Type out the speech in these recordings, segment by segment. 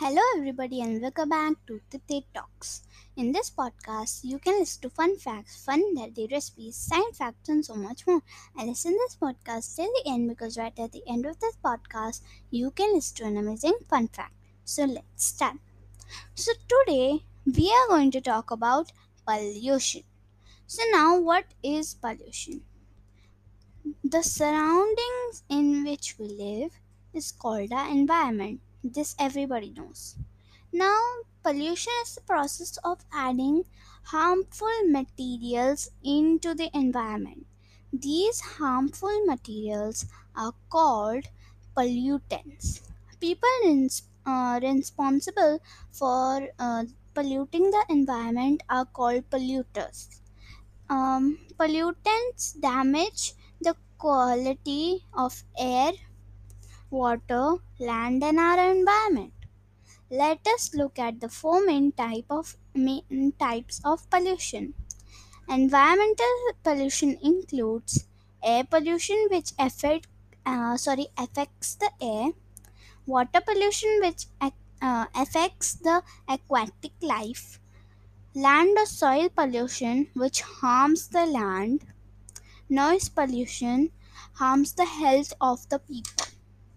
Hello, everybody, and welcome back to Tite Talks. In this podcast, you can listen to fun facts, fun healthy recipes, science facts, and so much more. And listen to this podcast till the end because right at the end of this podcast, you can listen to an amazing fun fact. So let's start. So today we are going to talk about pollution. So now, what is pollution? The surroundings in which we live is called our environment. This everybody knows. Now, pollution is the process of adding harmful materials into the environment. These harmful materials are called pollutants. People responsible for polluting the environment are called polluters. Pollutants damage the quality of air, water, land, and our environment. Let us look at the four main types of pollution. Environmental pollution includes air pollution, which affects the air; water pollution, which affects the aquatic life; land or soil pollution, which harms the land; noise pollution harms the health of the people.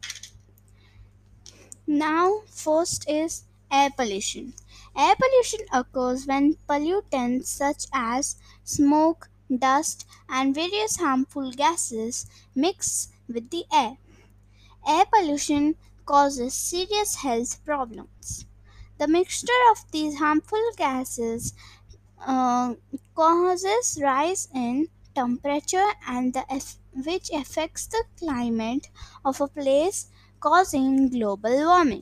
Now, first is air pollution. Air pollution occurs when pollutants such as smoke, dust, and various harmful gases mix with the air. Air pollution causes serious health problems. The mixture of these harmful gases uh, causes rise in temperature which affects the climate of a place, causing global warming.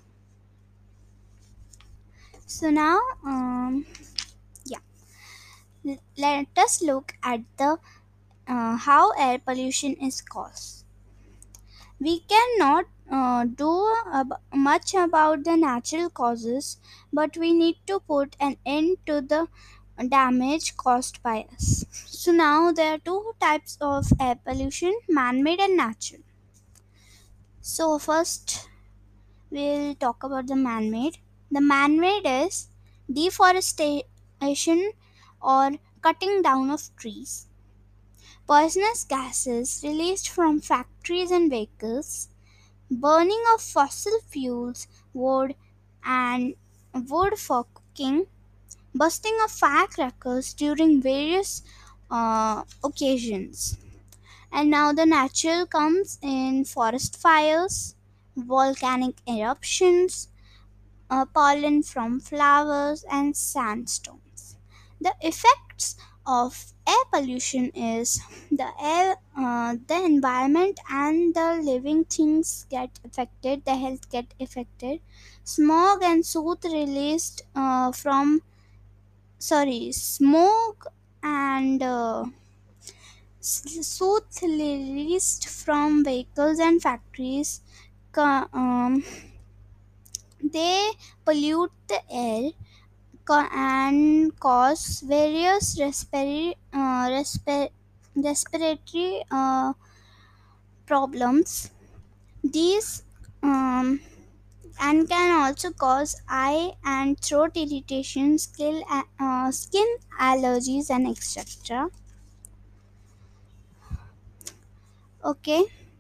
So now, yeah, let us look at the how air pollution is caused. We cannot much about the natural causes, but we need to put an end to the damage caused by us. So now there are two types of air pollution: man-made and natural. So first, we'll talk about the man made. The man made is deforestation or cutting down of trees, poisonous gases released from factories and vehicles, burning of fossil fuels, and wood for cooking, busting of firecrackers during various occasions. And now the natural comes in forest fires, volcanic eruptions, pollen from flowers, and sandstones. The effects of air pollution is the environment and the living things get affected. The health get affected. Smog and soot released from sorry smoke and soot released from vehicles and factories. They pollute the air and cause various respiratory problems. These and can also cause eye and throat irritation, skin allergies, and etc. Okay,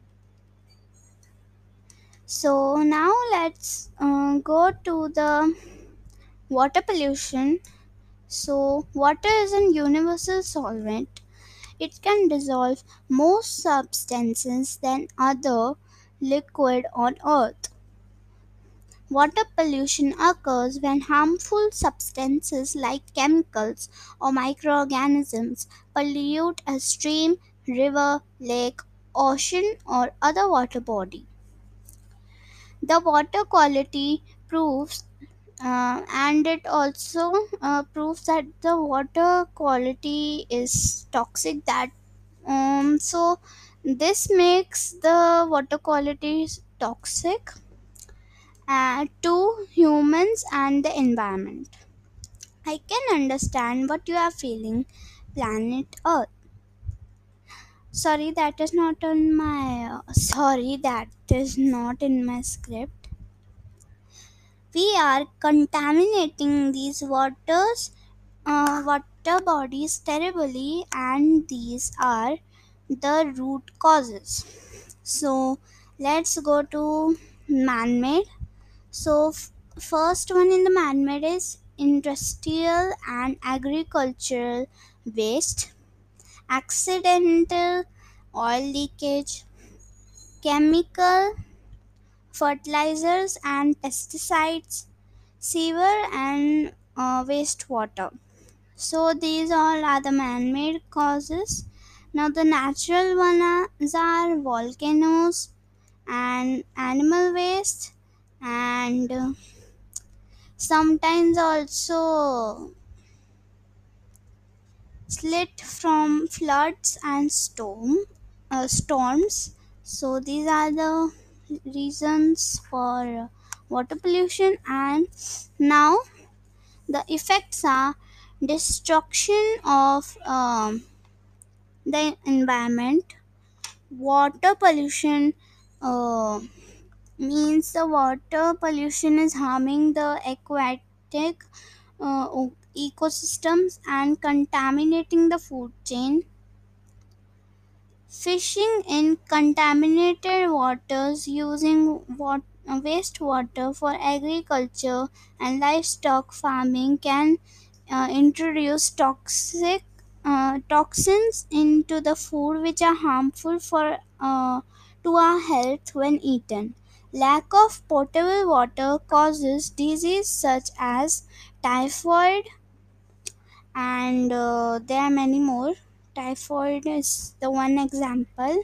so now let's go to the water pollution. So, water is a universal solvent. It can dissolve more substances than other liquid on earth. Water pollution occurs when harmful substances like chemicals or microorganisms pollute a stream, river, lake, ocean, or other water body. The water quality proves and it also proves that the water quality is toxic that so this makes the water quality toxic to humans and the environment. I can understand what you are feeling, planet earth. Sorry, that is not in my script. We are contaminating these water bodies terribly, and these are the root causes. So let's go to man-made. So first one in the man-made is industrial and agricultural waste, accidental oil leakage, chemical fertilizers and pesticides, sewer and wastewater. So these all are the man-made causes. Now the natural ones are volcanoes and animal waste, and sometimes also slit from floods and storms. So these are the reasons for water pollution. And now the effects are destruction of the environment. Water pollution uh, means the water pollution is harming the aquatic ecosystems and contaminating the food chain. Fishing in contaminated waters, using wastewater for agriculture and livestock farming can introduce toxins into the food which are harmful to our health when eaten. Lack of potable water causes disease such as typhoid, and there are many more. Typhoid is the one example.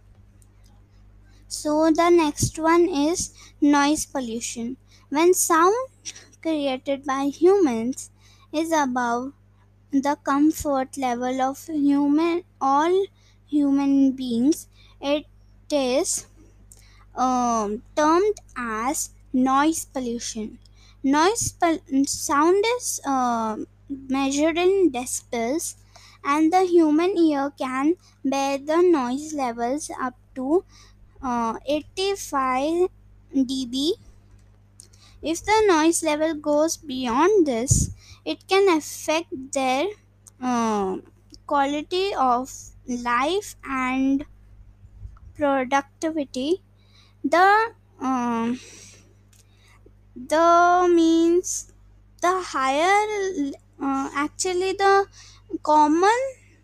So the next one is noise pollution. When sound created by humans is above the comfort level of all human beings, it is termed as noise pollution. Sound is measured in decibels, and the human ear can bear the noise levels up to 85 dB. If the noise level goes beyond this, it can affect their uh, quality of life and productivity. The the means the higher actually common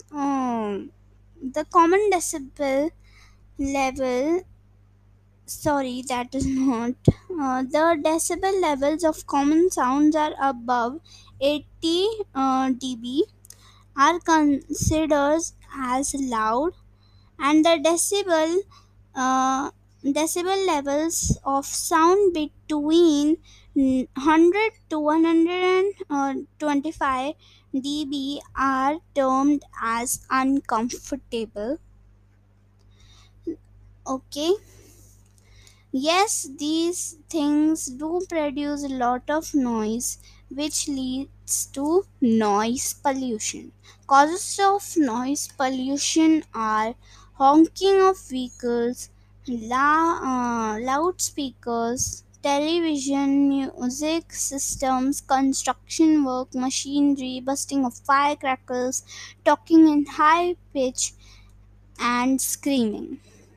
the common decibel level, sorry, that is not the decibel levels of common sounds are above 80 dB are considered as loud, and the uh, decibel levels of sound between 100 to 125 dB are termed as uncomfortable. Okay. Yes, these things do produce a lot of noise, which leads to noise pollution. Causes of noise pollution are honking of vehicles, loudspeakers, television, music systems, construction work, machinery, busting of firecrackers, talking in high pitch, and screaming.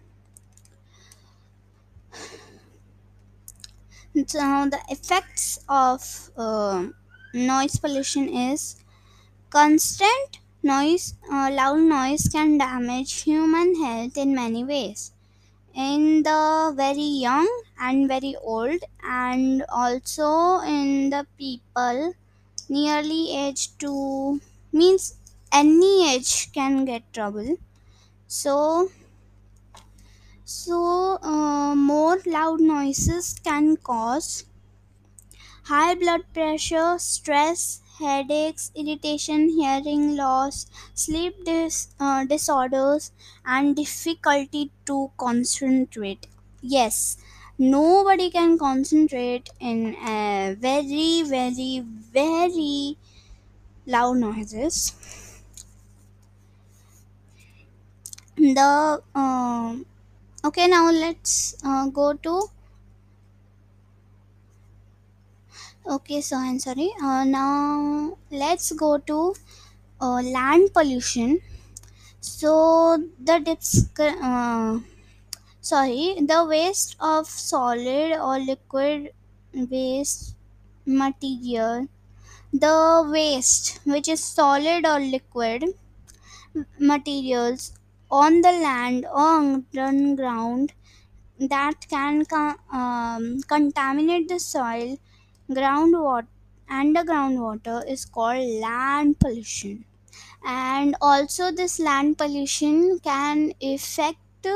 So the effects of noise pollution is constant noise. Loud noise can damage human health in many ways. In the very young and very old, and also in the people nearly age to, means any age can get trouble. So more loud noises can cause high blood pressure, stress, headaches, irritation, hearing loss, disorders, and difficulty to concentrate. Yes, nobody can concentrate in very, very, very loud noises. The Okay, now let's go to Okay, so I'm sorry. Now let's go to land pollution. So the waste of solid or liquid waste material. The waste, which is solid or liquid materials on the land or on ground that can contaminate the soil, groundwater, and the groundwater is called land pollution. And also, this land pollution can affect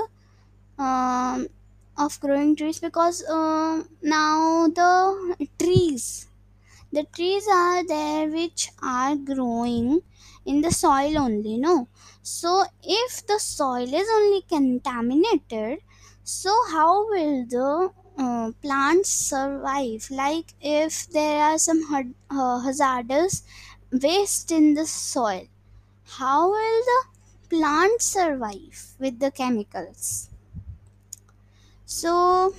of growing trees because now the trees are there which are growing in the soil only, no? So if the soil is only contaminated, so how will the plants survive? Like if there are some hazardous waste in the soil, how will the plants survive with the chemicals? So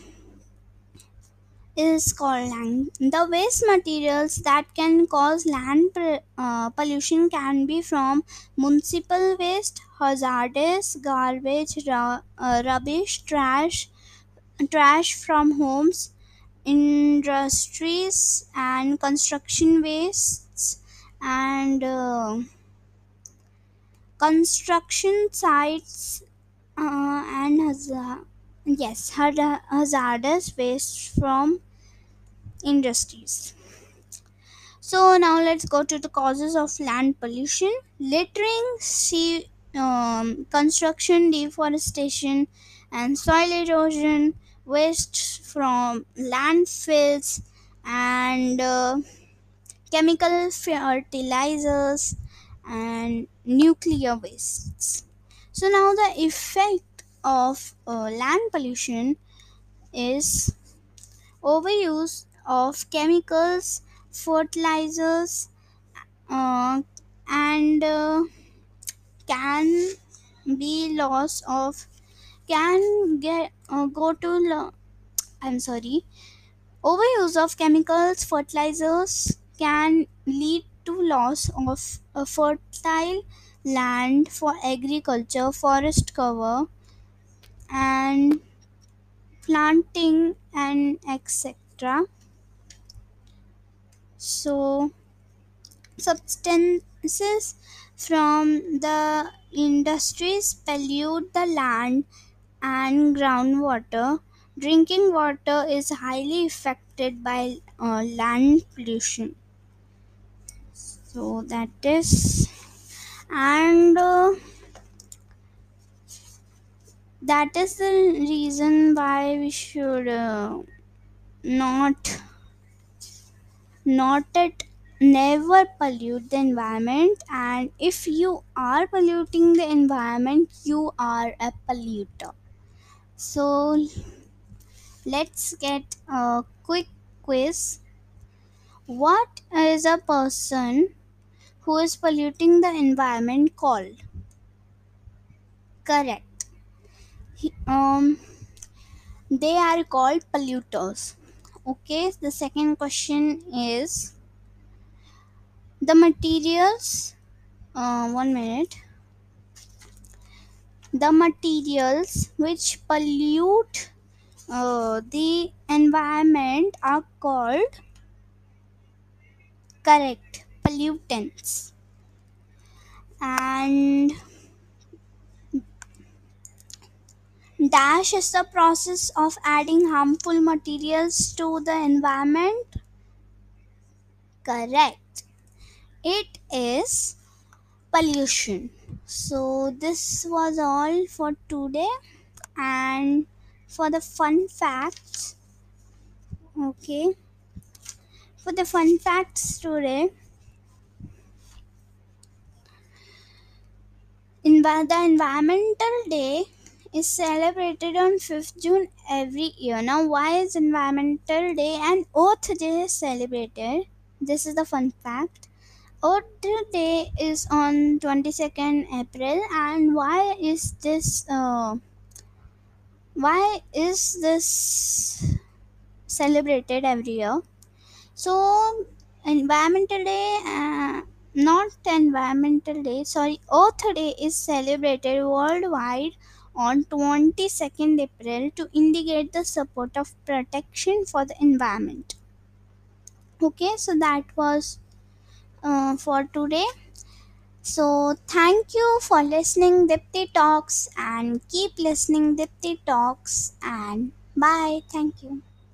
is called land. The waste materials that can cause pollution can be from municipal waste, hazardous garbage, rubbish, trash from homes, industries, and construction wastes, and construction sites, and hazardous waste from industries. So now let's go to the causes of land pollution. Littering, construction, deforestation, and soil erosion, waste from landfills, and chemical fertilizers, and nuclear wastes. So now the effect of land pollution is overuse of chemicals, fertilizers, uh, and can be loss of can get go to I'm sorry. Overuse of chemicals, fertilizers can lead to loss of a fertile land for agriculture, forest cover, and planting, and etc. So substances from the industries pollute the land and groundwater. Drinking water is highly affected by land pollution. So that is, and that is the reason why we should not not it never pollute the environment, and if you are polluting the environment, you are a polluter. So let's get a quick quiz. What is a person who is polluting the environment called? Correct. They are called polluters. Okay, the second question is the materials. 1 minute. The materials which pollute the environment are called, correct, pollutants. And dash is the process of adding harmful materials to the environment. Correct. It is pollution. So this was all for today, and for the fun facts. Okay, for the fun facts today, the Environmental Day is celebrated on 5th June every year. Now, why is Environmental Day and Earth Day celebrated? This is the fun fact. Earth Day is on 22nd April, and why is this celebrated every year? So environmental day not environmental day sorry earth day is celebrated worldwide on 22nd April to indicate the support of protection for the environment. Okay, so that was for today. So thank you for listening Dipti Talks, and keep listening Dipti Talks, and bye. Thank you.